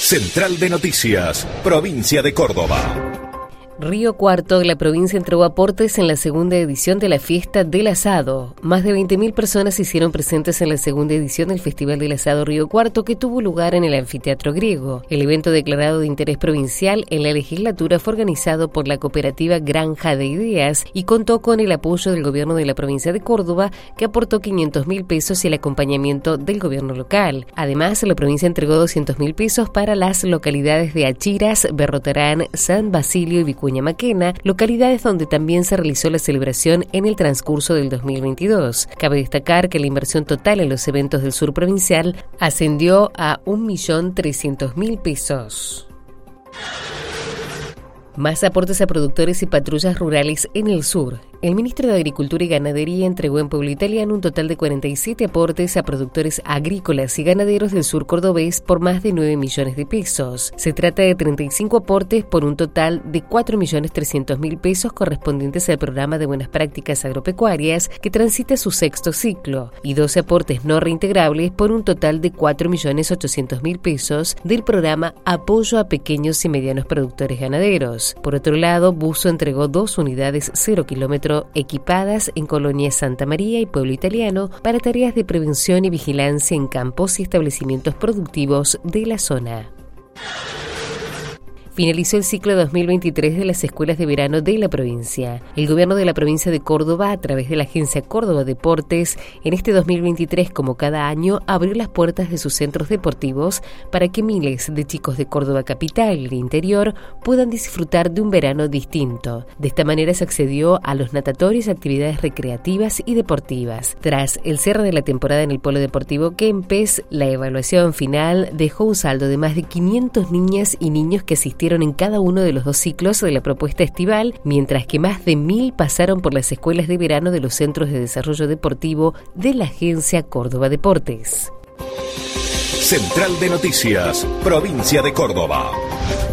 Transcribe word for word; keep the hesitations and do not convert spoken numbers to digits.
Central de Noticias, Provincia de Córdoba. Río Cuarto, la provincia entregó aportes en la segunda edición de la Fiesta del Asado. Más de veinte mil personas se hicieron presentes en la segunda edición del Festival del Asado Río Cuarto, que tuvo lugar en el Anfiteatro Griego. El evento declarado de interés provincial en la legislatura fue organizado por la cooperativa Granja de Ideas y contó con el apoyo del gobierno de la provincia de Córdoba, que aportó quinientos mil pesos y el acompañamiento del gobierno local. Además, la provincia entregó doscientos mil pesos para las localidades de Achiras, Berrotarán, San Basilio y Vicuña Maquena, localidades donde también se realizó la celebración en el transcurso del dos mil veintidós. Cabe destacar que la inversión total en los eventos del sur provincial ascendió a un millón trescientos mil pesos. Más aportes a productores y patrullas rurales en el sur. El ministro de Agricultura y Ganadería entregó en Pueblo Italiano un total de cuarenta y siete aportes a productores agrícolas y ganaderos del sur cordobés por más de nueve millones de pesos. Se trata de treinta y cinco aportes por un total de cuatro millones trescientos mil pesos correspondientes al programa de buenas prácticas agropecuarias que transita su sexto ciclo y doce aportes no reintegrables por un total de cuatro millones ochocientos mil pesos del programa Apoyo a Pequeños y Medianos Productores Ganaderos. Por otro lado, Buzo entregó dos unidades cero kilómetros equipadas en Colonia Santa María y Pueblo Italiano para tareas de prevención y vigilancia en campos y establecimientos productivos de la zona. Finalizó el ciclo dos mil veintitrés de las escuelas de verano de la provincia. El gobierno de la provincia de Córdoba, a través de la agencia Córdoba Deportes, en este dos mil veintitrés, como cada año, abrió las puertas de sus centros deportivos para que miles de chicos de Córdoba capital y el interior puedan disfrutar de un verano distinto. De esta manera se accedió a los natatorios, actividades recreativas y deportivas. Tras el cierre de la temporada en el Polo Deportivo Kempes, la evaluación final dejó un saldo de más de quinientas niñas y niños que asistieron en cada uno de los dos ciclos de la propuesta estival, mientras que más de mil pasaron por las escuelas de verano de los centros de desarrollo deportivo de la agencia Córdoba Deportes. Central de Noticias, Provincia de Córdoba.